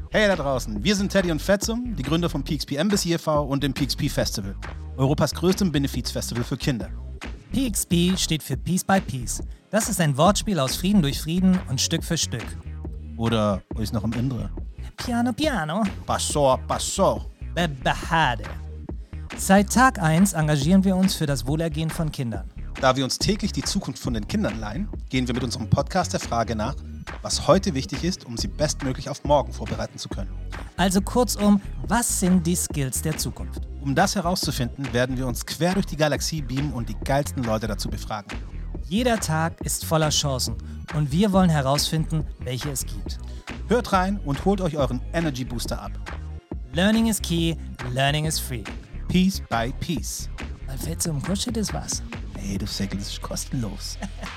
Hey da draußen, wir sind Teddy und Fetzum, die Gründer vom PXP Embassy e.V. und dem PXP Festival, Europas größtem Benefizfestival für Kinder. PXP steht für Piece by Piece. Das ist ein Wortspiel aus Frieden durch Frieden und Stück für Stück. Oder ist noch im Indre? Piano piano. Passo, passo. Bebehade. Seit Tag 1 engagieren wir uns für das Wohlergehen von Kindern. Da wir uns täglich die Zukunft von den Kindern leihen, gehen wir mit unserem Podcast der Frage nach, was heute wichtig ist, um sie bestmöglich auf morgen vorbereiten zu können. Also kurzum, was sind die Skills der Zukunft? Um das herauszufinden, werden wir uns quer durch die Galaxie beamen und die geilsten Leute dazu befragen. Jeder Tag ist voller Chancen und wir wollen herausfinden, welche es gibt. Hört rein und holt euch euren Energy Booster ab. Learning is key, learning is free. Piece by Piece. Weil Fetzum kostet es was. Hey, du Säckel, das ist kostenlos.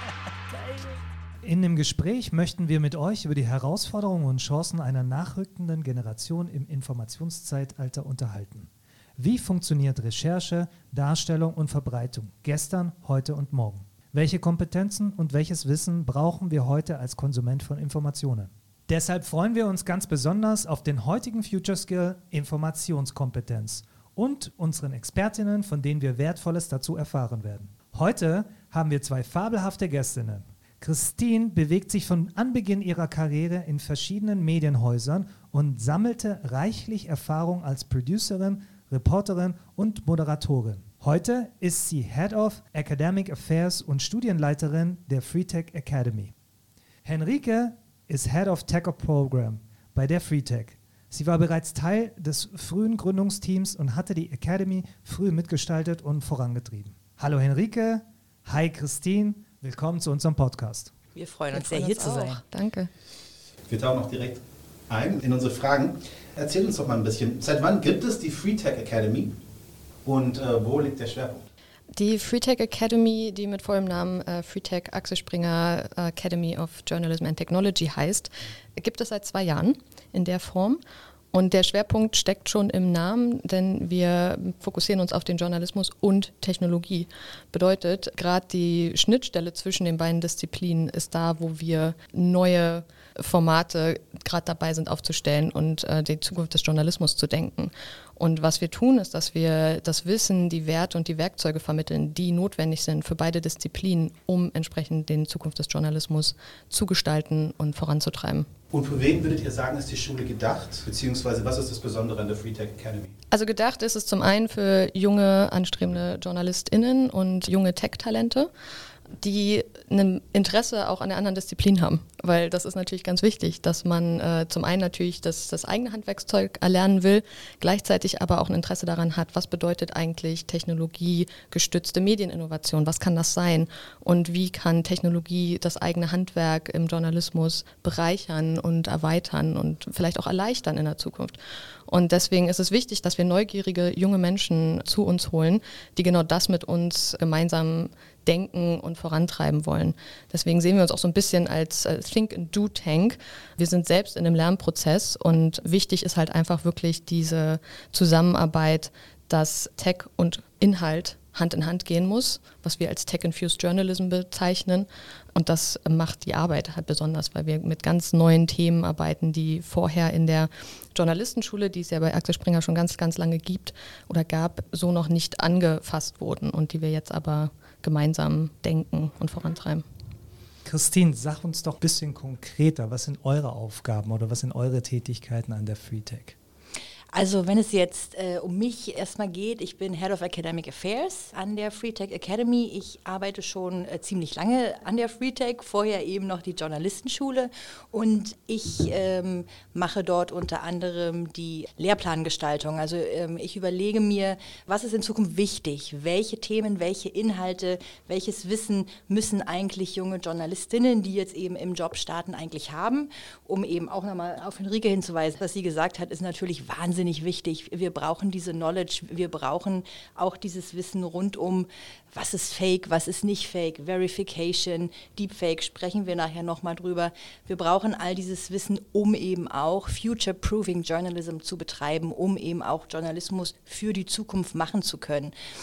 In dem Gespräch möchten wir mit euch über die Herausforderungen und Chancen einer nachrückenden Generation im Informationszeitalter unterhalten. Wie funktioniert Recherche, Darstellung und Verbreitung gestern, heute und morgen? Welche Kompetenzen und welches Wissen brauchen wir heute als Konsument von Informationen? Deshalb freuen wir uns ganz besonders auf den heutigen Future Skill Informationskompetenz und unseren Expertinnen, von denen wir Wertvolles dazu erfahren werden. Heute haben wir zwei fabelhafte Gästinnen. Christine bewegt sich von Anbeginn ihrer Karriere in verschiedenen Medienhäusern und sammelte reichlich Erfahrung als Producerin, Reporterin und Moderatorin. Heute ist sie Head of Academic Affairs und Studienleiterin der FreeTech Academy. Henrike ist Head of Tech Program bei der FreeTech. Sie war bereits Teil des frühen Gründungsteams und hatte die Academy früh mitgestaltet und vorangetrieben. Hallo Henrike, hi Christine. Willkommen zu unserem Podcast. Wir freuen uns sehr, hier zu sein. Danke. Wir tauchen noch direkt ein in unsere Fragen. Erzähl uns doch mal ein bisschen, seit wann gibt es die FreeTech Academy und wo liegt der Schwerpunkt? Die FreeTech Academy, die mit vollem Namen FreeTech Axel Springer Academy of Journalism and Technology heißt, gibt es seit 2 Jahren in der Form. Und der Schwerpunkt steckt schon im Namen, denn wir fokussieren uns auf den Journalismus und Technologie. Bedeutet, gerade die Schnittstelle zwischen den beiden Disziplinen ist da, wo wir neue Formate gerade dabei sind aufzustellen und die Zukunft des Journalismus zu denken. Und was wir tun, ist, dass wir das Wissen, die Werte und die Werkzeuge vermitteln, die notwendig sind für beide Disziplinen, um entsprechend den Zukunft des Journalismus zu gestalten und voranzutreiben. Und für wen würdet ihr sagen, ist die Schule gedacht? Beziehungsweise was ist das Besondere an der FreeTech Academy? Also gedacht ist es zum einen für junge, anstrebende JournalistInnen und junge Tech-Talente, die ein Interesse auch an der anderen Disziplin haben. Weil das ist natürlich ganz wichtig, dass man zum einen natürlich das eigene Handwerkszeug erlernen will, gleichzeitig aber auch ein Interesse daran hat, was bedeutet eigentlich technologiegestützte Medieninnovation, was kann das sein und wie kann Technologie das eigene Handwerk im Journalismus bereichern und erweitern und vielleicht auch erleichtern in der Zukunft. Und deswegen ist es wichtig, dass wir neugierige junge Menschen zu uns holen, die genau das mit uns gemeinsam denken und vorantreiben wollen. Deswegen sehen wir uns auch so ein bisschen als Think and Do Tank. Wir sind selbst in einem Lernprozess und wichtig ist halt einfach wirklich diese Zusammenarbeit, dass Tech und Inhalt Hand in Hand gehen muss, was wir als Tech-Infused Journalism bezeichnen. Und das macht die Arbeit halt besonders, weil wir mit ganz neuen Themen arbeiten, die vorher in der Journalistenschule, die es ja bei Axel Springer schon ganz, ganz lange gibt oder gab, so noch nicht angefasst wurden und die wir jetzt aber gemeinsam denken und vorantreiben. Christine, sag uns doch ein bisschen konkreter, was sind eure Aufgaben oder was sind eure Tätigkeiten an der FreeTech? Also wenn es jetzt um mich erstmal geht, ich bin Head of Academic Affairs an der FreeTech Academy. Ich arbeite schon ziemlich lange an der FreeTech, vorher eben noch die Journalistenschule und ich mache dort unter anderem die Lehrplangestaltung. Also ich überlege mir, was ist in Zukunft wichtig, welche Themen, welche Inhalte, welches Wissen müssen eigentlich junge Journalistinnen, die jetzt eben im Job starten, eigentlich haben, um eben auch nochmal auf Henrike hinzuweisen. Was sie gesagt hat, ist natürlich wahnsinnig wichtig. Wir brauchen diese Knowledge, wir brauchen auch dieses Wissen rund um, was ist Fake, was ist nicht Fake, Verification, Deepfake, sprechen wir nachher nochmal drüber. Wir brauchen all dieses Wissen, um eben auch Future-Proofing Journalism zu betreiben, um eben auch Journalismus für die Zukunft machen zu können.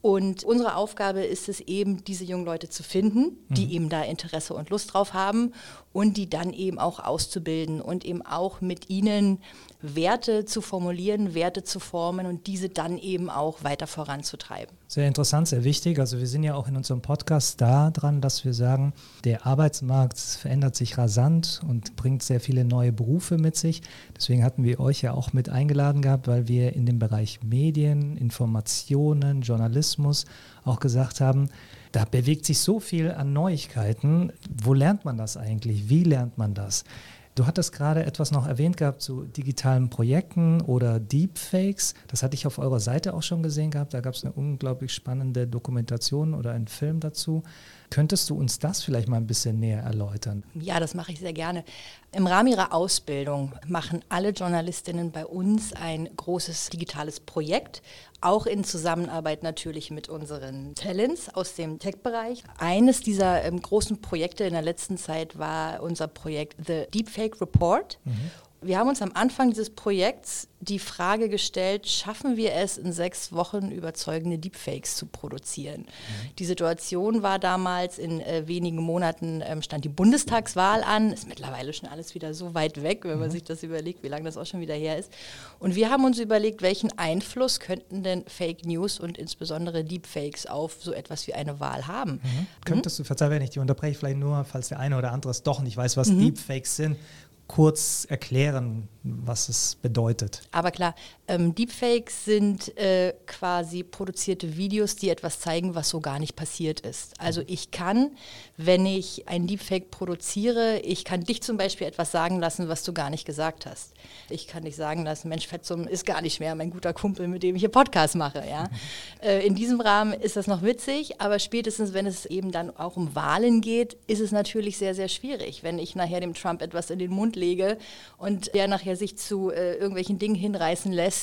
Und unsere Aufgabe ist es eben, diese jungen Leute zu finden, die eben da Interesse und Lust drauf haben und die dann eben auch auszubilden und eben auch mit ihnen Werte zu formulieren, Werte zu formen und diese dann eben auch weiter voranzutreiben. Sehr interessant, sehr wichtig. Also wir sind ja auch in unserem Podcast da dran, dass wir sagen, der Arbeitsmarkt verändert sich rasant und bringt sehr viele neue Berufe mit sich. Deswegen hatten wir euch ja auch mit eingeladen gehabt, weil wir in dem Bereich Medien, Informationen, Journalismus auch gesagt haben, da bewegt sich so viel an Neuigkeiten. Wo lernt man das eigentlich? Wie lernt man das? Du hattest gerade etwas noch erwähnt gehabt zu digitalen Projekten oder Deepfakes. Das hatte ich auf eurer Seite auch schon gesehen gehabt. Da gab es eine unglaublich spannende Dokumentation oder einen Film dazu. Könntest du uns das vielleicht mal ein bisschen näher erläutern? Ja, das mache ich sehr gerne. Im Rahmen ihrer Ausbildung machen alle Journalistinnen bei uns ein großes digitales Projekt, auch in Zusammenarbeit natürlich mit unseren Talents aus dem Tech-Bereich. Eines dieser großen Projekte in der letzten Zeit war unser Projekt The Deepfake Report. Wir haben uns am Anfang dieses Projekts die Frage gestellt, schaffen wir es in 6 Wochen überzeugende Deepfakes zu produzieren? Die Situation war damals, in wenigen Monaten stand die Bundestagswahl an, ist mittlerweile schon alles wieder so weit weg, wenn man sich das überlegt, wie lange das auch schon wieder her ist. Und wir haben uns überlegt, welchen Einfluss könnten denn Fake News und insbesondere Deepfakes auf so etwas wie eine Wahl haben? Könntest du, verzeih, wenn ich dich unterbreche, vielleicht nur, falls der eine oder andere es doch nicht weiß, was Deepfakes sind, kurz erklären, was es bedeutet. Aber klar, Deepfakes sind quasi produzierte Videos, die etwas zeigen, was so gar nicht passiert ist. Also ich kann, wenn ich ein Deepfake produziere, ich kann dich zum Beispiel etwas sagen lassen, was du gar nicht gesagt hast. Ich kann dich sagen lassen, Mensch, Fetzum ist gar nicht mehr mein guter Kumpel, mit dem ich hier Podcast mache. Ja? In diesem Rahmen ist das noch witzig, aber spätestens, wenn es eben dann auch um Wahlen geht, ist es natürlich sehr, sehr schwierig. Wenn ich nachher dem Trump etwas in den Mund lege und der nachher sich zu irgendwelchen Dingen hinreißen lässt,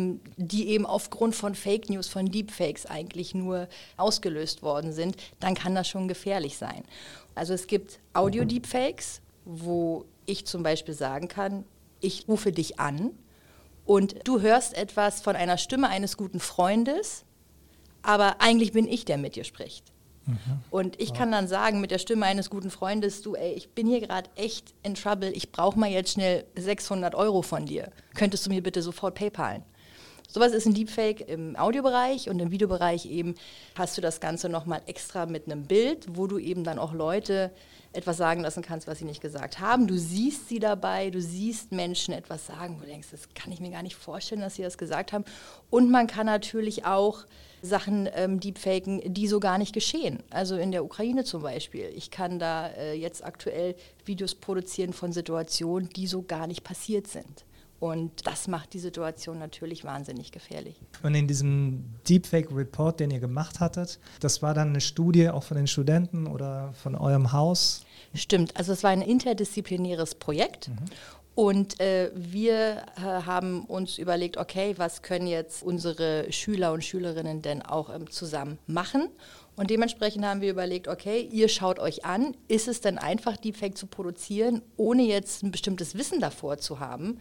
die eben aufgrund von Fake News, von Deepfakes eigentlich nur ausgelöst worden sind, dann kann das schon gefährlich sein. Also es gibt Audio-Deepfakes, wo ich zum Beispiel sagen kann, ich rufe dich an und du hörst etwas von einer Stimme eines guten Freundes, aber eigentlich bin ich, der mit dir spricht. Und ich kann dann sagen mit der Stimme eines guten Freundes, du, ey, ich bin hier gerade echt in Trouble, ich brauche mal jetzt schnell 600 € von dir. Könntest du mir bitte sofort PayPalen? Sowas ist ein Deepfake im Audiobereich und im Videobereich eben hast du das Ganze nochmal extra mit einem Bild, wo du eben dann auch Leute etwas sagen lassen kannst, was sie nicht gesagt haben. Du siehst sie dabei, du siehst Menschen etwas sagen, wo du denkst, das kann ich mir gar nicht vorstellen, dass sie das gesagt haben. Und man kann natürlich auch Sachen deepfaken, die so gar nicht geschehen. Also in der Ukraine zum Beispiel. Ich kann da jetzt aktuell Videos produzieren von Situationen, die so gar nicht passiert sind. Und das macht die Situation natürlich wahnsinnig gefährlich. Und in diesem Deepfake-Report, den ihr gemacht hattet, das war dann eine Studie auch von den Studenten oder von eurem Haus? Stimmt, also es war ein interdisziplinäres Projekt. Und wir haben uns überlegt, okay, was können jetzt unsere Schüler und Schülerinnen denn auch zusammen machen? Und dementsprechend haben wir überlegt, okay, ihr schaut euch an, ist es denn einfach, Deepfake zu produzieren, ohne jetzt ein bestimmtes Wissen davor zu haben?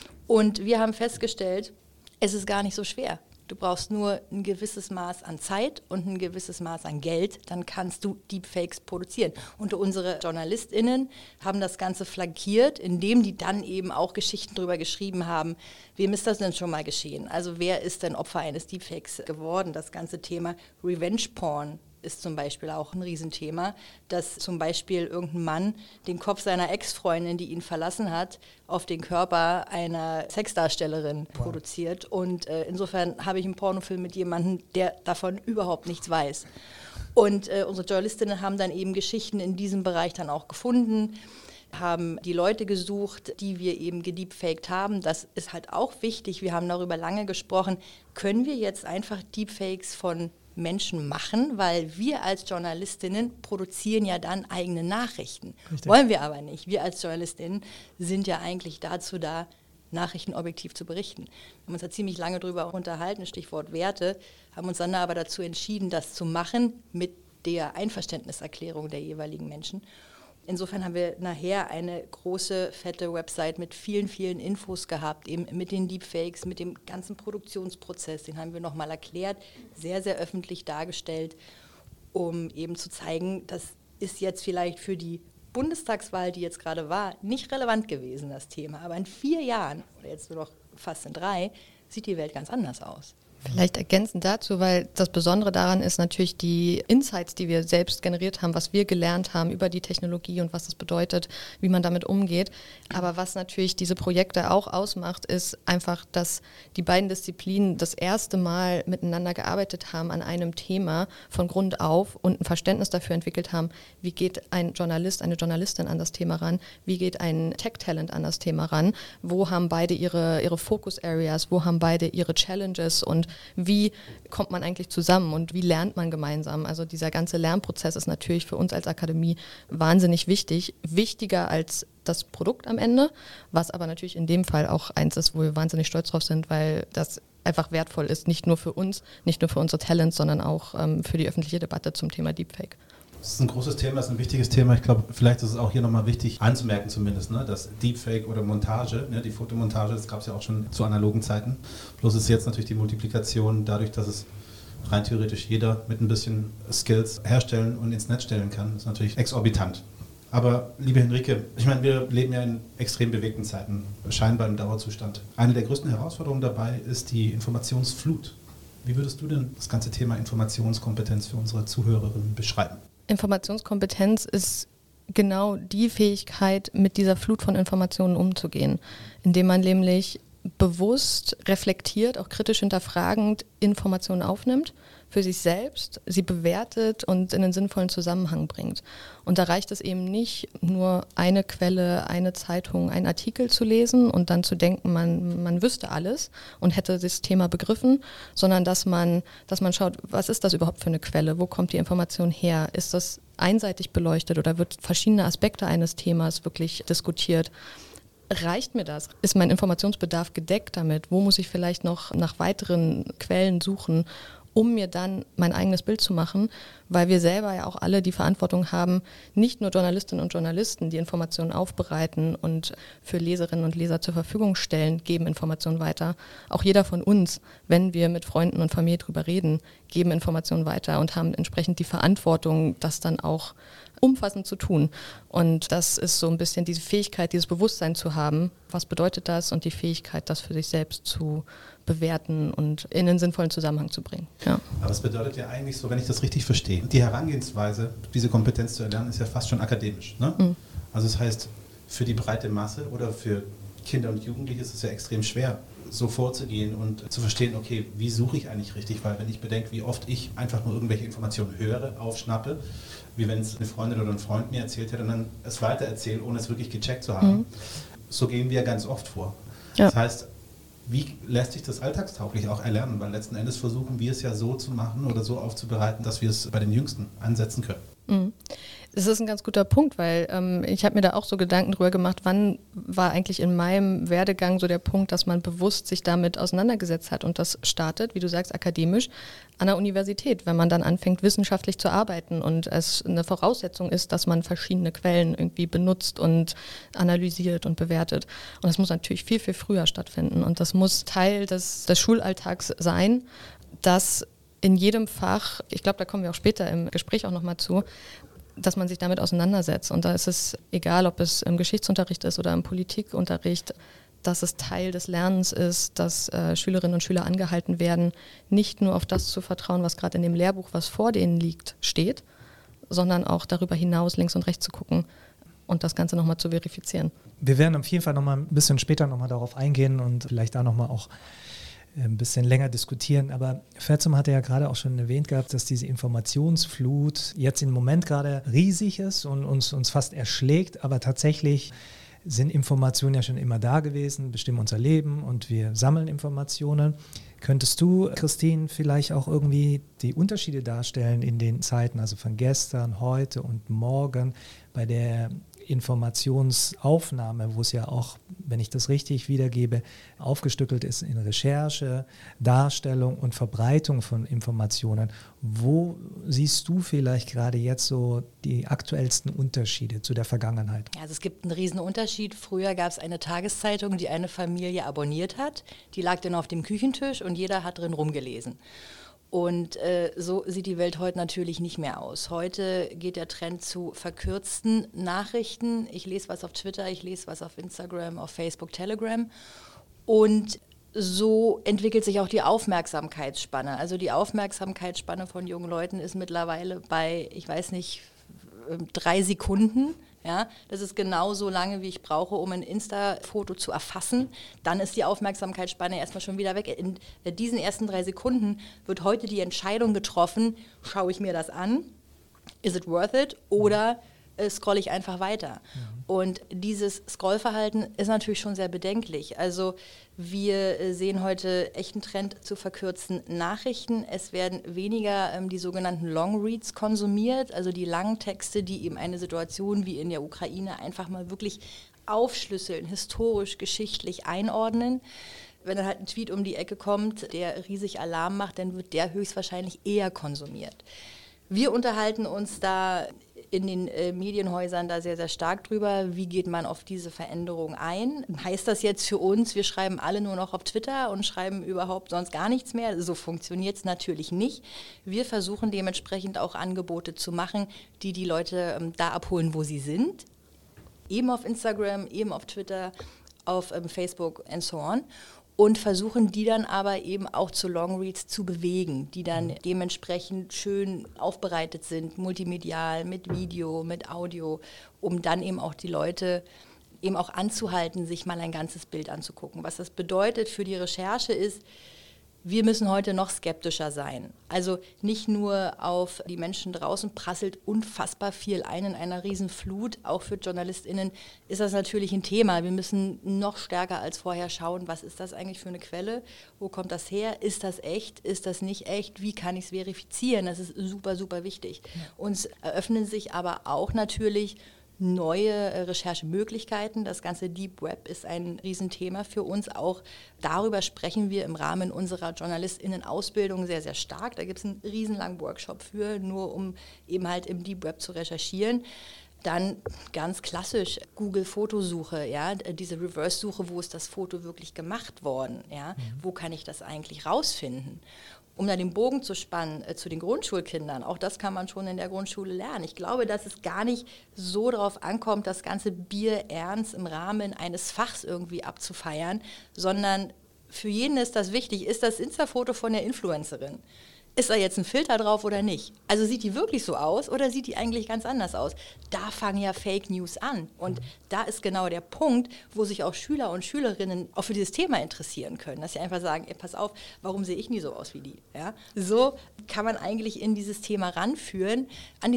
Und wir haben festgestellt, es ist gar nicht so schwer. Du brauchst nur ein gewisses Maß an Zeit und ein gewisses Maß an Geld, dann kannst du Deepfakes produzieren. Und unsere JournalistInnen haben das Ganze flankiert, indem die dann eben auch Geschichten darüber geschrieben haben, wem ist das denn schon mal geschehen? Also wer ist denn Opfer eines Deepfakes geworden? Das ganze Thema Revenge Porn ist zum Beispiel auch ein Riesenthema, dass zum Beispiel irgendein Mann den Kopf seiner Ex-Freundin, die ihn verlassen hat, auf den Körper einer Sexdarstellerin produziert. Und insofern habe ich einen Pornofilm mit jemandem, der davon überhaupt nichts weiß. Und unsere Journalistinnen haben dann eben Geschichten in diesem Bereich dann auch gefunden, haben die Leute gesucht, die wir eben gedeepfaked haben. Das ist halt auch wichtig. Wir haben darüber lange gesprochen. Können wir jetzt einfach Deepfakes von Menschen machen, weil wir als Journalistinnen produzieren ja dann eigene Nachrichten. Richtig. Wollen wir aber nicht. Wir als Journalistinnen sind ja eigentlich dazu da, Nachrichten objektiv zu berichten. Wir haben uns da ziemlich lange drüber unterhalten, Stichwort Werte, haben uns dann aber dazu entschieden, das zu machen mit der Einverständniserklärung der jeweiligen Menschen. Insofern haben wir nachher eine große, fette Website mit vielen, vielen Infos gehabt, eben mit den Deepfakes, mit dem ganzen Produktionsprozess, den haben wir nochmal erklärt, sehr, sehr öffentlich dargestellt, um eben zu zeigen, das ist jetzt vielleicht für die Bundestagswahl, die jetzt gerade war, nicht relevant gewesen, das Thema. Aber in 4 Jahren, oder jetzt nur noch fast in 3, sieht die Welt ganz anders aus. Vielleicht ergänzend dazu, weil das Besondere daran ist natürlich die Insights, die wir selbst generiert haben, was wir gelernt haben über die Technologie und was das bedeutet, wie man damit umgeht. Aber was natürlich diese Projekte auch ausmacht, ist einfach, dass die beiden Disziplinen das erste Mal miteinander gearbeitet haben an einem Thema von Grund auf und ein Verständnis dafür entwickelt haben, wie geht ein Journalist, eine Journalistin an das Thema ran, wie geht ein Tech-Talent an das Thema ran, wo haben beide ihre Focus-Areas, wo haben beide ihre Challenges und wie kommt man eigentlich zusammen und wie lernt man gemeinsam? Also dieser ganze Lernprozess ist natürlich für uns als Akademie wahnsinnig wichtig, wichtiger als das Produkt am Ende, was aber natürlich in dem Fall auch eins ist, wo wir wahnsinnig stolz drauf sind, weil das einfach wertvoll ist, nicht nur für uns, nicht nur für unsere Talents, sondern auch für die öffentliche Debatte zum Thema Deepfake. Das ist ein großes Thema, das ist ein wichtiges Thema. Ich glaube, vielleicht ist es auch hier nochmal wichtig anzumerken zumindest, ne, dass Deepfake oder Montage, ne, die Fotomontage, das gab es ja auch schon zu analogen Zeiten. Bloß ist jetzt natürlich die Multiplikation dadurch, dass es rein theoretisch jeder mit ein bisschen Skills herstellen und ins Netz stellen kann, ist natürlich exorbitant. Aber liebe Henrike, ich meine, wir leben ja in extrem bewegten Zeiten, scheinbar im Dauerzustand. Eine der größten Herausforderungen dabei ist die Informationsflut. Wie würdest du denn das ganze Thema Informationskompetenz für unsere Zuhörerinnen beschreiben? Informationskompetenz ist genau die Fähigkeit, mit dieser Flut von Informationen umzugehen, indem man nämlich bewusst, reflektiert, auch kritisch hinterfragend Informationen aufnimmt, für sich selbst, sie bewertet und in einen sinnvollen Zusammenhang bringt. Und da reicht es eben nicht, nur eine Quelle, eine Zeitung, einen Artikel zu lesen und dann zu denken, man wüsste alles und hätte das Thema begriffen, sondern dass man schaut, was ist das überhaupt für eine Quelle, wo kommt die Information her, ist das einseitig beleuchtet oder wird verschiedene Aspekte eines Themas wirklich diskutiert. Reicht mir das? Ist mein Informationsbedarf gedeckt damit? Wo muss ich vielleicht noch nach weiteren Quellen suchen, um mir dann mein eigenes Bild zu machen, weil wir selber ja auch alle die Verantwortung haben, nicht nur Journalistinnen und Journalisten, die Informationen aufbereiten und für Leserinnen und Leser zur Verfügung stellen, geben Informationen weiter. Auch jeder von uns, wenn wir mit Freunden und Familie drüber reden, geben Informationen weiter und haben entsprechend die Verantwortung, das dann auch umfassend zu tun. Und das ist so ein bisschen diese Fähigkeit, dieses Bewusstsein zu haben, was bedeutet das und die Fähigkeit, das für sich selbst zu bewerten und in einen sinnvollen Zusammenhang zu bringen. Ja. Aber es bedeutet ja eigentlich so, wenn ich das richtig verstehe, die Herangehensweise, diese Kompetenz zu erlernen, ist ja fast schon akademisch. Ne? Mhm. Also das heißt, für die breite Masse oder für Kinder und Jugendliche ist es ja extrem schwer, so vorzugehen und zu verstehen, okay, wie suche ich eigentlich richtig? Weil wenn ich bedenke, wie oft ich einfach nur irgendwelche Informationen höre, aufschnappe, wie wenn es eine Freundin oder ein Freund mir erzählt hätte und dann es weitererzähle, ohne es wirklich gecheckt zu haben. Mhm. So gehen wir ganz oft vor. Ja. Das heißt, wie lässt sich das alltagstauglich auch erlernen? Weil letzten Endes versuchen wir es ja so zu machen oder so aufzubereiten, dass wir es bei den Jüngsten ansetzen können. Mhm. Das ist ein ganz guter Punkt, weil ich habe mir da auch so Gedanken drüber gemacht, wann war eigentlich in meinem Werdegang so der Punkt, dass man bewusst sich damit auseinandergesetzt hat und das startet, wie du sagst, akademisch an der Universität, wenn man dann anfängt, wissenschaftlich zu arbeiten und es eine Voraussetzung ist, dass man verschiedene Quellen irgendwie benutzt und analysiert und bewertet. Und das muss natürlich viel, viel früher stattfinden und das muss Teil des Schulalltags sein, dass in jedem Fach, ich glaube, da kommen wir auch später im Gespräch auch nochmal zu, dass man sich damit auseinandersetzt. Und da ist es egal, ob es im Geschichtsunterricht ist oder im Politikunterricht, dass es Teil des Lernens ist, dass Schülerinnen und Schüler angehalten werden, nicht nur auf das zu vertrauen, was gerade in dem Lehrbuch, was vor denen liegt, steht, sondern auch darüber hinaus links und rechts zu gucken und das Ganze nochmal zu verifizieren. Wir werden auf jeden Fall nochmal ein bisschen später nochmal darauf eingehen und vielleicht da nochmal auch ein bisschen länger diskutieren, aber Ferzum hatte ja gerade auch schon erwähnt gehabt, dass diese Informationsflut jetzt im Moment gerade riesig ist und uns fast erschlägt, aber tatsächlich sind Informationen ja schon immer da gewesen, bestimmen unser Leben und wir sammeln Informationen. Könntest du, Christine, vielleicht auch irgendwie die Unterschiede darstellen in den Zeiten, also von gestern, heute und morgen, bei der Informationsaufnahme, wo es ja auch wenn ich das richtig wiedergebe, aufgestückelt ist in Recherche, Darstellung und Verbreitung von Informationen. Wo siehst du vielleicht gerade jetzt so die aktuellsten Unterschiede zu der Vergangenheit? Also es gibt einen riesen Unterschied. Früher gab es eine Tageszeitung, die eine Familie abonniert hat. Die lag dann auf dem Küchentisch und jeder hat drin rumgelesen. Und so sieht die Welt heute natürlich nicht mehr aus. Heute geht der Trend zu verkürzten Nachrichten. Ich lese was auf Twitter, ich lese was auf Instagram, auf Facebook, Telegram. Und so entwickelt sich auch die Aufmerksamkeitsspanne. Also die Aufmerksamkeitsspanne von jungen Leuten ist mittlerweile bei, ich weiß nicht, 3 Sekunden. Ja, das ist genauso lange, wie ich brauche, um ein Insta-Foto zu erfassen. Dann ist die Aufmerksamkeitsspanne erstmal schon wieder weg. In diesen ersten 3 Sekunden wird heute die Entscheidung getroffen, schaue ich mir das an, is it worth it, oder scrolle ich einfach weiter. Und dieses Scrollverhalten ist natürlich schon sehr bedenklich. Also wir sehen heute echt einen Trend zu verkürzten Nachrichten. Es werden weniger die sogenannten Long Reads konsumiert, also die langen Texte, die eben eine Situation wie in der Ukraine einfach mal wirklich aufschlüsseln, historisch, geschichtlich einordnen. Wenn dann halt ein Tweet um die Ecke kommt, der riesig Alarm macht, dann wird der höchstwahrscheinlich eher konsumiert. Wir unterhalten uns da in den Medienhäusern da sehr, sehr stark drüber. Wie geht man auf diese Veränderung ein? Heißt das jetzt für uns, wir schreiben alle nur noch auf Twitter und schreiben überhaupt sonst gar nichts mehr? So funktioniert es natürlich nicht. Wir versuchen dementsprechend auch Angebote zu machen, die die Leute da abholen, wo sie sind. Eben auf Instagram, eben auf Twitter, auf Facebook and so on. Und versuchen die dann aber eben auch zu Longreads zu bewegen, die dann dementsprechend schön aufbereitet sind, multimedial, mit Video, mit Audio, um dann eben auch die Leute eben auch anzuhalten, sich mal ein ganzes Bild anzugucken. Was das bedeutet für die Recherche ist, wir müssen heute noch skeptischer sein. Also nicht nur auf die Menschen draußen prasselt unfassbar viel ein in einer Riesenflut. Auch für JournalistInnen ist das natürlich ein Thema. Wir müssen noch stärker als vorher schauen, was ist das eigentlich für eine Quelle? Wo kommt das her? Ist das echt? Ist das nicht echt? Wie kann ich es verifizieren? Das ist super, super wichtig. Uns eröffnen sich aber auch natürlich neue Recherchemöglichkeiten. Das ganze Deep Web ist ein Riesenthema für uns. Auch darüber sprechen wir im Rahmen unserer JournalistInnen-Ausbildung sehr, sehr stark. Da gibt es einen riesenlangen Workshop für, nur um eben halt im Deep Web zu recherchieren. Dann ganz klassisch Google-Fotosuche, ja, diese Reverse-Suche, wo ist das Foto wirklich gemacht worden? Ja? Wo kann ich das eigentlich rausfinden? Um da den Bogen zu spannen zu den Grundschulkindern, auch das kann man schon in der Grundschule lernen. Ich glaube, dass es gar nicht so darauf ankommt, das ganze Bier ernst im Rahmen eines Fachs irgendwie abzufeiern, sondern für jeden ist das wichtig, ist das Insta-Foto von der Influencerin. Ist da jetzt ein Filter drauf oder nicht? Also sieht die wirklich so aus oder sieht die eigentlich ganz anders aus? Da fangen ja Fake News an. Und da ist genau der Punkt, wo sich auch Schüler und Schülerinnen auch für dieses Thema interessieren können. Dass sie einfach sagen, ey, pass auf, warum sehe ich nie so aus wie die? Ja? So kann man eigentlich an dieses Thema ranführen,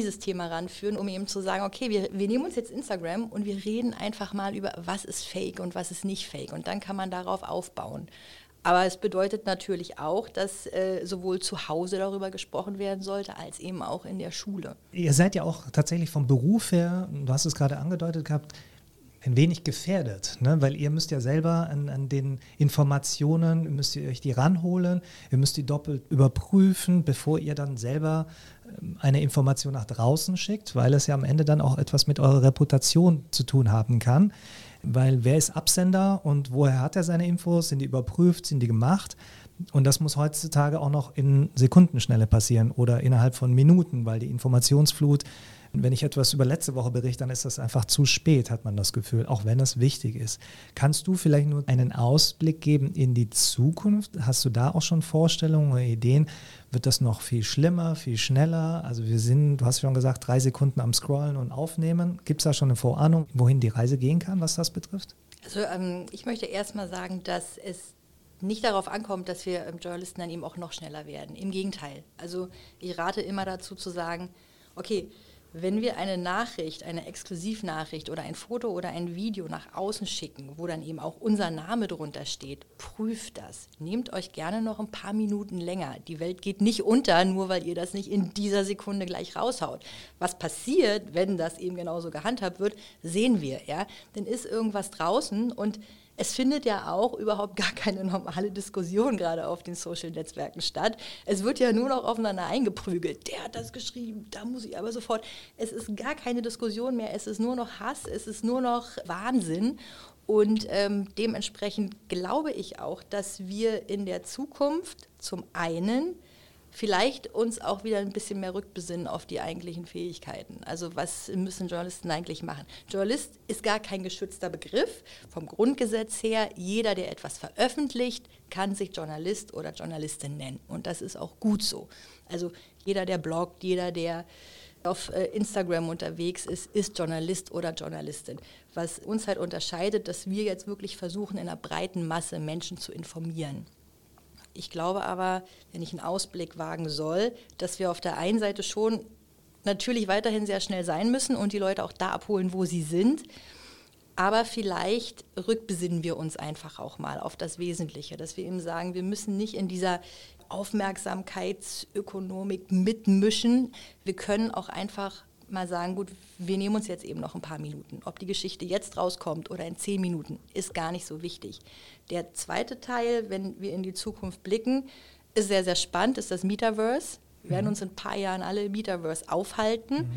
um eben zu sagen, okay, wir nehmen uns jetzt Instagram und wir reden einfach mal über, was ist Fake und was ist nicht Fake. Und dann kann man darauf aufbauen. Aber es bedeutet natürlich auch, dass sowohl zu Hause darüber gesprochen werden sollte, als eben auch in der Schule. Ihr seid ja auch tatsächlich vom Beruf her, du hast es gerade angedeutet gehabt, ein wenig gefährdet, ne? Weil ihr müsst ja selber an den Informationen, müsst ihr euch die ranholen, ihr müsst die doppelt überprüfen, bevor ihr dann selber eine Information nach draußen schickt, weil es ja am Ende dann auch etwas mit eurer Reputation zu tun haben kann. Weil wer ist Absender und woher hat er seine Infos? Sind die überprüft? Sind die gemacht? Und das muss heutzutage auch noch in Sekundenschnelle passieren oder innerhalb von Minuten, weil die Informationsflut, wenn ich etwas über letzte Woche berichte, dann ist das einfach zu spät, hat man das Gefühl, auch wenn es wichtig ist. Kannst du vielleicht nur einen Ausblick geben in die Zukunft? Hast du da auch schon Vorstellungen oder Ideen? Wird das noch viel schlimmer, viel schneller? Also du hast schon gesagt, 3 Sekunden am Scrollen und Aufnehmen. Gibt es da schon eine Vorahnung, wohin die Reise gehen kann, was das betrifft? Also ich möchte erst mal sagen, dass es nicht darauf ankommt, dass wir Journalisten dann eben auch noch schneller werden. Im Gegenteil. Also ich rate immer dazu zu sagen, okay, wenn wir eine Nachricht, eine Exklusivnachricht oder ein Foto oder ein Video nach außen schicken, wo dann eben auch unser Name drunter steht, prüft das. Nehmt euch gerne noch ein paar Minuten länger. Die Welt geht nicht unter, nur weil ihr das nicht in dieser Sekunde gleich raushaut. Was passiert, wenn das eben genauso gehandhabt wird, sehen wir. Ja? Dann ist irgendwas draußen und Es findet ja auch überhaupt gar keine normale Diskussion gerade auf den Social-Netzwerken statt. Es wird ja nur noch aufeinander eingeprügelt. Der hat das geschrieben, da muss ich aber sofort. Es ist gar keine Diskussion mehr, es ist nur noch Hass, es ist nur noch Wahnsinn. Und dementsprechend glaube ich auch, dass wir in der Zukunft zum einen vielleicht uns auch wieder ein bisschen mehr rückbesinnen auf die eigentlichen Fähigkeiten. Also was müssen Journalisten eigentlich machen? Journalist ist gar kein geschützter Begriff. Vom Grundgesetz her, jeder, der etwas veröffentlicht, kann sich Journalist oder Journalistin nennen. Und das ist auch gut so. Also jeder, der bloggt, jeder, der auf Instagram unterwegs ist Journalist oder Journalistin. Was uns halt unterscheidet, dass wir jetzt wirklich versuchen, in einer breiten Masse Menschen zu informieren. Ich glaube aber, wenn ich einen Ausblick wagen soll, dass wir auf der einen Seite schon natürlich weiterhin sehr schnell sein müssen und die Leute auch da abholen, wo sie sind. Aber vielleicht rückbesinnen wir uns einfach auch mal auf das Wesentliche, dass wir eben sagen, wir müssen nicht in dieser Aufmerksamkeitsökonomik mitmischen. Wir können auch einfach mal sagen, gut, wir nehmen uns jetzt eben noch ein paar Minuten. Ob die Geschichte jetzt rauskommt oder in 10 Minuten, ist gar nicht so wichtig. Der zweite Teil, wenn wir in die Zukunft blicken, ist sehr, sehr spannend, ist das Metaverse. Wir werden uns in ein paar Jahren alle im Metaverse aufhalten.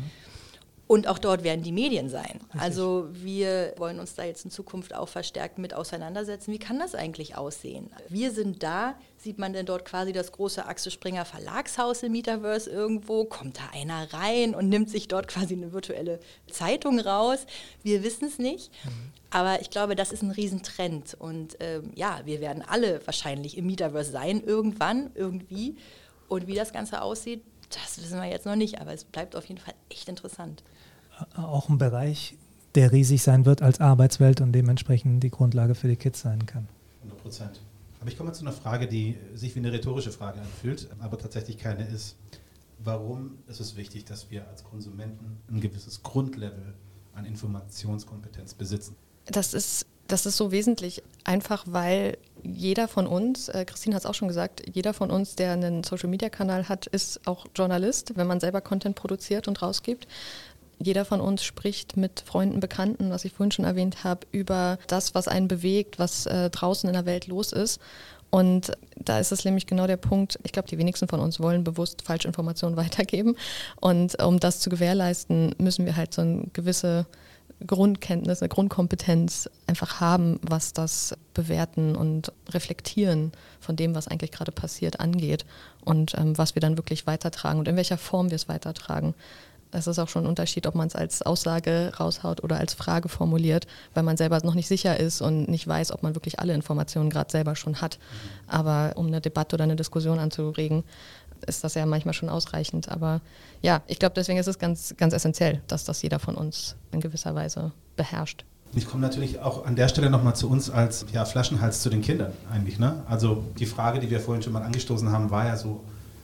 Und auch dort werden die Medien sein. Richtig. Also wir wollen uns da jetzt in Zukunft auch verstärkt mit auseinandersetzen. Wie kann das eigentlich aussehen? Wir sind da, sieht man denn dort quasi das große Axel Springer Verlagshaus im Metaverse irgendwo? Kommt da einer rein und nimmt sich dort quasi eine virtuelle Zeitung raus? Wir wissen es nicht. Aber ich glaube, das ist ein Riesentrend. Und wir werden alle wahrscheinlich im Metaverse sein, irgendwann, irgendwie. Und wie das Ganze aussieht, das wissen wir jetzt noch nicht. Aber es bleibt auf jeden Fall echt interessant. Auch ein Bereich, der riesig sein wird als Arbeitswelt und dementsprechend die Grundlage für die Kids sein kann. 100%. Aber ich komme zu einer Frage, die sich wie eine rhetorische Frage anfühlt, aber tatsächlich keine ist. Warum ist es wichtig, dass wir als Konsumenten ein gewisses Grundlevel an Informationskompetenz besitzen? Das ist so wesentlich, einfach weil jeder von uns, Christine hat es auch schon gesagt, jeder von uns, der einen Social-Media-Kanal hat, ist auch Journalist, wenn man selber Content produziert und rausgibt. Jeder von uns spricht mit Freunden, Bekannten, was ich vorhin schon erwähnt habe, über das, was einen bewegt, was draußen in der Welt los ist. Und da ist es nämlich genau der Punkt, ich glaube, die wenigsten von uns wollen bewusst Falschinformationen weitergeben. Und um das zu gewährleisten, müssen wir halt so eine gewisse Grundkenntnis, eine Grundkompetenz einfach haben, was das Bewerten und Reflektieren von dem, was eigentlich gerade passiert, angeht und was wir dann wirklich weitertragen und in welcher Form wir es weitertragen. Es ist auch schon ein Unterschied, ob man es als Aussage raushaut oder als Frage formuliert, weil man selber noch nicht sicher ist und nicht weiß, ob man wirklich alle Informationen gerade selber schon hat. Aber um eine Debatte oder eine Diskussion anzuregen, ist das ja manchmal schon ausreichend. Aber ja, ich glaube, deswegen ist es ganz, ganz essentiell, dass das jeder von uns in gewisser Weise beherrscht. Ich komme natürlich auch an der Stelle nochmal zu uns als Flaschenhals zu den Kindern eigentlich. Ne? Also die Frage, die wir vorhin schon mal angestoßen haben, war ja so,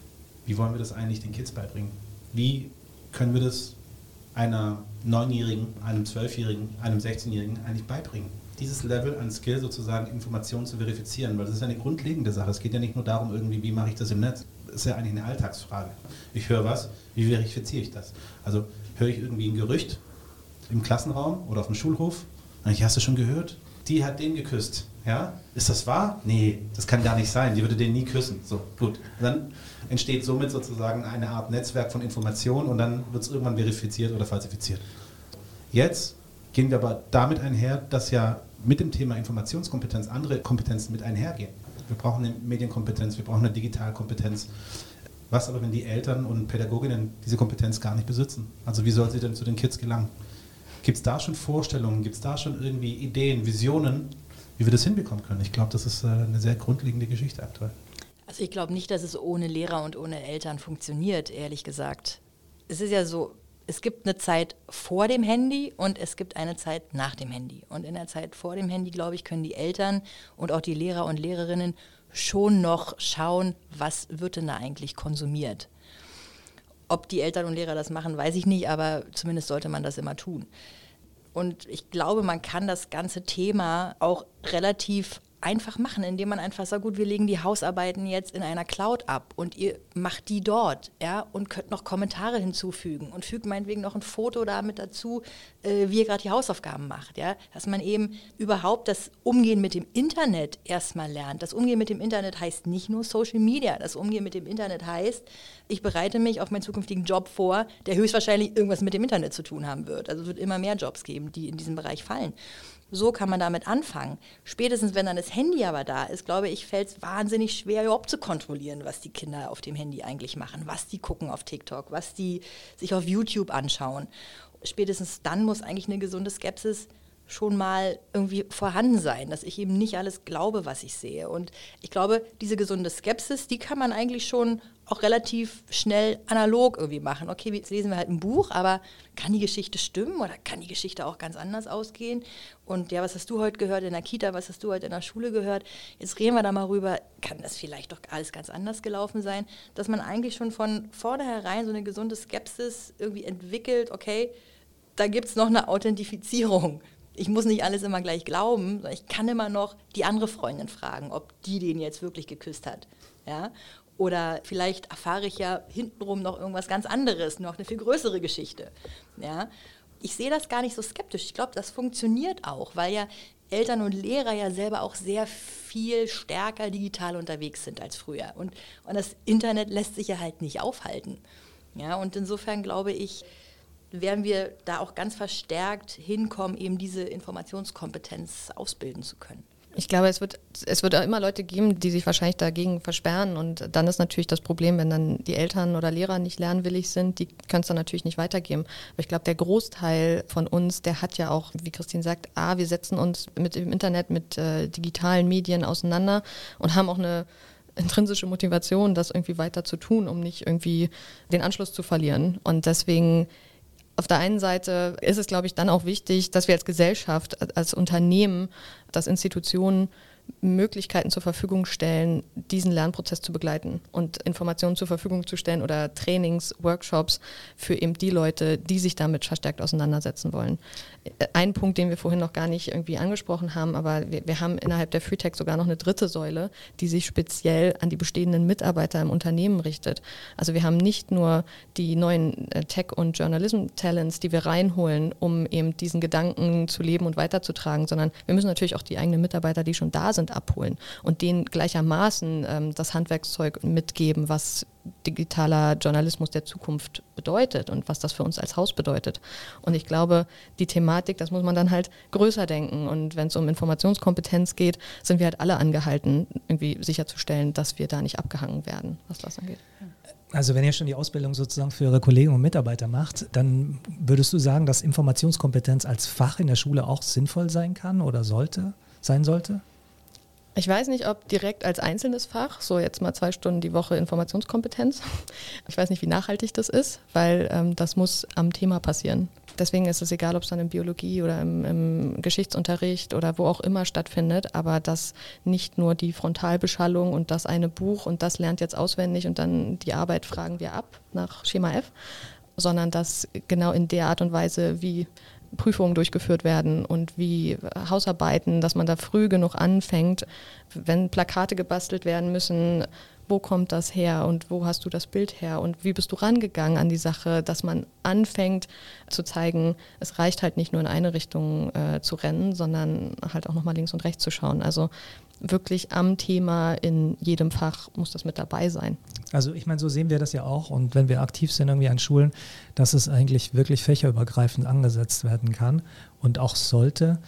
wie wollen wir das eigentlich den Kids beibringen? Wie können wir das einer 9-Jährigen, einem 12-Jährigen, einem 16-Jährigen eigentlich beibringen? Dieses Level an Skill sozusagen Informationen zu verifizieren, weil das ist eine grundlegende Sache. Es geht ja nicht nur darum, irgendwie, wie mache ich das im Netz. Das ist ja eigentlich eine Alltagsfrage. Ich höre was, wie verifiziere ich das? Also höre ich irgendwie ein Gerücht im Klassenraum oder auf dem Schulhof? Hast du schon gehört? Die hat den geküsst. Ja? Ist das wahr? Nee, das kann gar nicht sein. Die würde den nie küssen. So, gut. Dann entsteht somit sozusagen eine Art Netzwerk von Informationen und dann wird es irgendwann verifiziert oder falsifiziert. Jetzt gehen wir aber damit einher, dass ja mit dem Thema Informationskompetenz andere Kompetenzen mit einhergehen. Wir brauchen eine Medienkompetenz, wir brauchen eine Digitalkompetenz. Was aber, wenn die Eltern und Pädagoginnen diese Kompetenz gar nicht besitzen? Also wie soll sie denn zu den Kids gelangen? Gibt es da schon Vorstellungen, gibt es da schon irgendwie Ideen, Visionen, wie wir das hinbekommen können? Ich glaube, das ist eine sehr grundlegende Geschichte aktuell. Also ich glaube nicht, dass es ohne Lehrer und ohne Eltern funktioniert, ehrlich gesagt. Es ist ja so, es gibt eine Zeit vor dem Handy und es gibt eine Zeit nach dem Handy. Und in der Zeit vor dem Handy, glaube ich, können die Eltern und auch die Lehrer und Lehrerinnen schon noch schauen, was wird denn da eigentlich konsumiert. Ob die Eltern und Lehrer das machen, weiß ich nicht, aber zumindest sollte man das immer tun. Und ich glaube, man kann das ganze Thema auch relativ einfach machen, indem man einfach sagt, gut, wir legen die Hausarbeiten jetzt in einer Cloud ab und ihr macht die dort, ja, und könnt noch Kommentare hinzufügen und fügt meinetwegen noch ein Foto damit dazu, wie ihr gerade die Hausaufgaben macht, ja, dass man eben überhaupt das Umgehen mit dem Internet erstmal lernt. Das Umgehen mit dem Internet heißt nicht nur Social Media, das Umgehen mit dem Internet heißt, ich bereite mich auf meinen zukünftigen Job vor, der höchstwahrscheinlich irgendwas mit dem Internet zu tun haben wird. Also es wird immer mehr Jobs geben, die in diesem Bereich fallen. So kann man damit anfangen. Spätestens, wenn dann das Handy aber da ist, glaube ich, fällt es wahnsinnig schwer, überhaupt zu kontrollieren, was die Kinder auf dem Handy eigentlich machen, was die gucken auf TikTok, was die sich auf YouTube anschauen. Spätestens dann muss eigentlich eine gesunde Skepsis schon mal irgendwie vorhanden sein, dass ich eben nicht alles glaube, was ich sehe. Und ich glaube, diese gesunde Skepsis, die kann man eigentlich schon auch relativ schnell analog irgendwie machen. Okay, jetzt lesen wir halt ein Buch, aber kann die Geschichte stimmen oder kann die Geschichte auch ganz anders ausgehen? Und ja, was hast du heute gehört in der Kita, was hast du heute in der Schule gehört? Jetzt reden wir da mal rüber, kann das vielleicht doch alles ganz anders gelaufen sein? Dass man eigentlich schon von vornherein so eine gesunde Skepsis irgendwie entwickelt, okay, da gibt es noch eine Authentifizierung. Ich muss nicht alles immer gleich glauben, sondern ich kann immer noch die andere Freundin fragen, ob die den jetzt wirklich geküsst hat. Ja? Oder vielleicht erfahre ich ja hintenrum noch irgendwas ganz anderes, noch eine viel größere Geschichte. Ja? Ich sehe das gar nicht so skeptisch. Ich glaube, das funktioniert auch, weil ja Eltern und Lehrer ja selber auch sehr viel stärker digital unterwegs sind als früher. Und das Internet lässt sich ja halt nicht aufhalten. Ja? Und insofern glaube ich, werden wir da auch ganz verstärkt hinkommen, eben diese Informationskompetenz ausbilden zu können. Ich glaube, es wird auch immer Leute geben, die sich wahrscheinlich dagegen versperren. Und dann ist natürlich das Problem, wenn dann die Eltern oder Lehrer nicht lernwillig sind, die können es dann natürlich nicht weitergeben. Aber ich glaube, der Großteil von uns, der hat ja auch, wie Christine sagt, wir setzen uns mit dem Internet, mit digitalen Medien auseinander und haben auch eine intrinsische Motivation, das irgendwie weiter zu tun, um nicht irgendwie den Anschluss zu verlieren. Und deswegen auf der einen Seite ist es, glaube ich, dann auch wichtig, dass wir als Gesellschaft, als Unternehmen, dass Institutionen Möglichkeiten zur Verfügung stellen, diesen Lernprozess zu begleiten und Informationen zur Verfügung zu stellen oder Trainings, Workshops für eben die Leute, die sich damit verstärkt auseinandersetzen wollen. Ein Punkt, den wir vorhin noch gar nicht irgendwie angesprochen haben, aber wir haben innerhalb der FreeTech sogar noch eine dritte Säule, die sich speziell an die bestehenden Mitarbeiter im Unternehmen richtet. Also wir haben nicht nur die neuen Tech- und Journalism-Talents, die wir reinholen, um eben diesen Gedanken zu leben und weiterzutragen, sondern wir müssen natürlich auch die eigenen Mitarbeiter, die schon da sind, abholen und denen gleichermaßen das Handwerkszeug mitgeben, was digitaler Journalismus der Zukunft bedeutet und was das für uns als Haus bedeutet. Und ich glaube, die Thematik, das muss man dann halt größer denken. Und wenn es um Informationskompetenz geht, sind wir halt alle angehalten, irgendwie sicherzustellen, dass wir da nicht abgehangen werden, was das angeht. Also wenn ihr schon die Ausbildung sozusagen für eure Kollegen und Mitarbeiter macht, dann würdest du sagen, dass Informationskompetenz als Fach in der Schule auch sinnvoll sein kann oder sein sollte? Ich weiß nicht, ob direkt als einzelnes Fach, so jetzt mal 2 Stunden die Woche Informationskompetenz. Ich weiß nicht, wie nachhaltig das ist, weil das muss am Thema passieren. Deswegen ist es egal, ob es dann in Biologie oder im Geschichtsunterricht oder wo auch immer stattfindet, aber dass nicht nur die Frontalbeschallung und das eine Buch und das lernt jetzt auswendig und dann die Arbeit fragen wir ab nach Schema F, sondern dass genau in der Art und Weise, wie Prüfungen durchgeführt werden und wie Hausarbeiten, dass man da früh genug anfängt, wenn Plakate gebastelt werden müssen, wo kommt das her und wo hast du das Bild her und wie bist du rangegangen an die Sache, dass man anfängt zu zeigen, es reicht halt nicht nur in eine Richtung zu rennen, sondern halt auch nochmal links und rechts zu schauen. Also wirklich am Thema in jedem Fach muss das mit dabei sein. Also ich meine, so sehen wir das ja auch und wenn wir aktiv sind irgendwie an Schulen, dass es eigentlich wirklich fächerübergreifend angesetzt werden kann und auch sollte.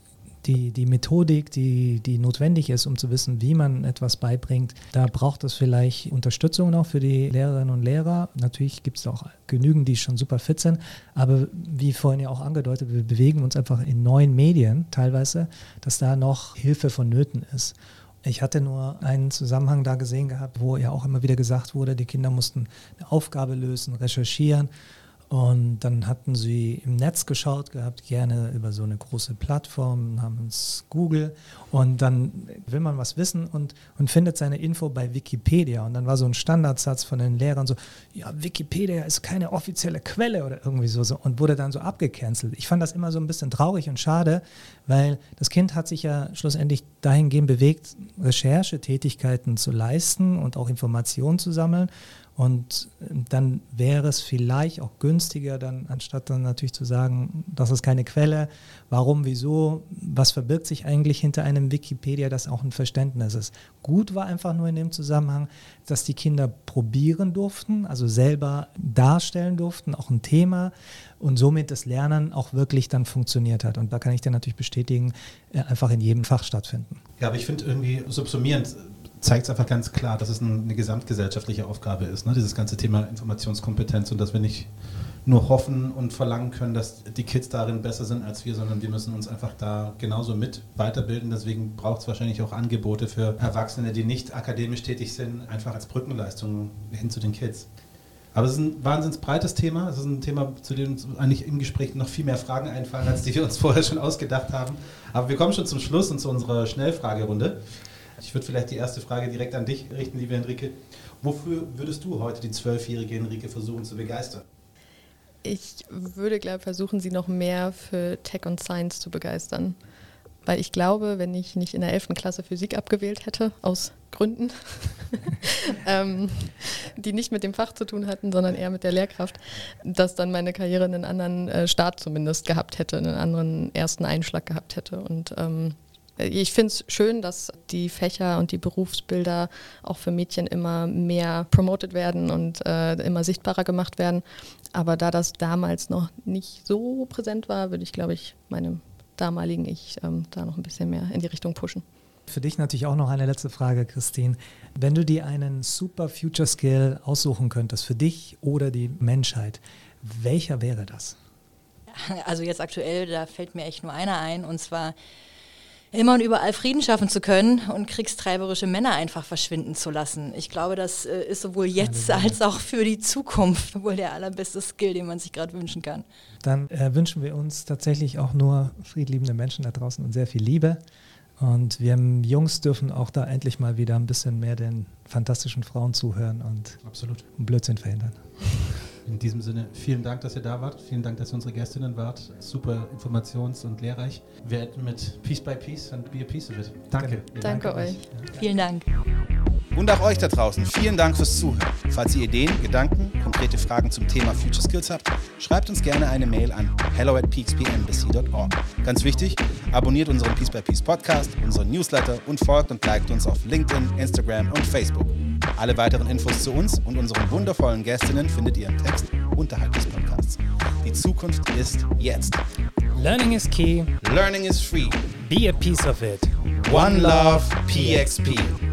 Die Methodik, die notwendig ist, um zu wissen, wie man etwas beibringt, da braucht es vielleicht Unterstützung noch für die Lehrerinnen und Lehrer. Natürlich gibt es auch genügend, die schon super fit sind, aber wie vorhin ja auch angedeutet, wir bewegen uns einfach in neuen Medien teilweise, dass da noch Hilfe vonnöten ist. Ich hatte nur einen Zusammenhang da gesehen gehabt, wo ja auch immer wieder gesagt wurde, die Kinder mussten eine Aufgabe lösen, recherchieren. Und dann hatten sie im Netz geschaut gehabt, gerne über so eine große Plattform namens Google. Und dann will man was wissen und findet seine Info bei Wikipedia. Und dann war so ein Standardsatz von den Lehrern so, ja, Wikipedia ist keine offizielle Quelle oder irgendwie so und wurde dann so abgecancelt. Ich fand das immer so ein bisschen traurig und schade, weil das Kind hat sich ja schlussendlich dahingehend bewegt, Recherchetätigkeiten zu leisten und auch Informationen zu sammeln. Und dann wäre es vielleicht auch günstiger, dann anstatt dann natürlich zu sagen, das ist keine Quelle, warum, wieso, was verbirgt sich eigentlich hinter einem Wikipedia, das auch ein Verständnis ist. Gut war einfach nur in dem Zusammenhang, dass die Kinder probieren durften, also selber darstellen durften, auch ein Thema und somit das Lernen auch wirklich dann funktioniert hat. Und da kann ich dir natürlich bestätigen, einfach in jedem Fach stattfinden. Ja, aber ich finde irgendwie subsumierend, zeigt es einfach ganz klar, dass es eine gesamtgesellschaftliche Aufgabe ist, ne? Dieses ganze Thema Informationskompetenz und dass wir nicht nur hoffen und verlangen können, dass die Kids darin besser sind als wir, sondern wir müssen uns einfach da genauso mit weiterbilden. Deswegen braucht es wahrscheinlich auch Angebote für Erwachsene, die nicht akademisch tätig sind, einfach als Brückenleistung hin zu den Kids. Aber es ist ein wahnsinnig breites Thema. Es ist ein Thema, zu dem uns eigentlich im Gespräch noch viel mehr Fragen einfallen, als die wir uns vorher schon ausgedacht haben. Aber wir kommen schon zum Schluss und zu unserer Schnellfragerunde. Ich würde vielleicht die erste Frage direkt an dich richten, liebe Henrike. Wofür würdest du heute die 12-jährige Henrike versuchen zu begeistern? Ich würde, glaube ich, versuchen, sie noch mehr für Tech und Science zu begeistern. Weil ich glaube, wenn ich nicht in der 11. Klasse Physik abgewählt hätte, aus Gründen, die nicht mit dem Fach zu tun hatten, sondern eher mit der Lehrkraft, dass dann meine Karriere einen anderen Start zumindest gehabt hätte, einen anderen ersten Einschlag gehabt hätte. Und ich finde es schön, dass die Fächer und die Berufsbilder auch für Mädchen immer mehr promoted werden und immer sichtbarer gemacht werden. Aber da das damals noch nicht so präsent war, würde ich, glaube ich, meinem damaligen Ich da noch ein bisschen mehr in die Richtung pushen. Für dich natürlich auch noch eine letzte Frage, Christine. Wenn du dir einen super Future Skill aussuchen könntest, für dich oder die Menschheit, welcher wäre das? Also jetzt aktuell, da fällt mir echt nur einer ein, und zwar immer und überall Frieden schaffen zu können und kriegstreiberische Männer einfach verschwinden zu lassen. Ich glaube, das ist sowohl jetzt als auch für die Zukunft wohl der allerbeste Skill, den man sich gerade wünschen kann. Dann wünschen wir uns tatsächlich auch nur friedliebende Menschen da draußen und sehr viel Liebe. Und wir Jungs dürfen auch da endlich mal wieder ein bisschen mehr den fantastischen Frauen zuhören und Absolut. Blödsinn verhindern. In diesem Sinne, vielen Dank, dass ihr da wart. Vielen Dank, dass ihr unsere Gästinnen wart. Super informations- und lehrreich. Wir enden mit Piece by Piece and be a piece of it. Danke. Genau. Danke euch. Vielen Dank. Und auch euch da draußen, vielen Dank fürs Zuhören. Falls ihr Ideen, Gedanken, konkrete Fragen zum Thema Future Skills habt, schreibt uns gerne eine Mail an hello@peakspembassy.org. Ganz wichtig, abonniert unseren Piece by Piece Podcast, unseren Newsletter und folgt und liked uns auf LinkedIn, Instagram und Facebook. Alle weiteren Infos zu uns und unseren wundervollen Gästinnen findet ihr im Text unterhalb des Podcasts. Die Zukunft ist jetzt. Learning is key. Learning is free. Be a piece of it. One Love PXP.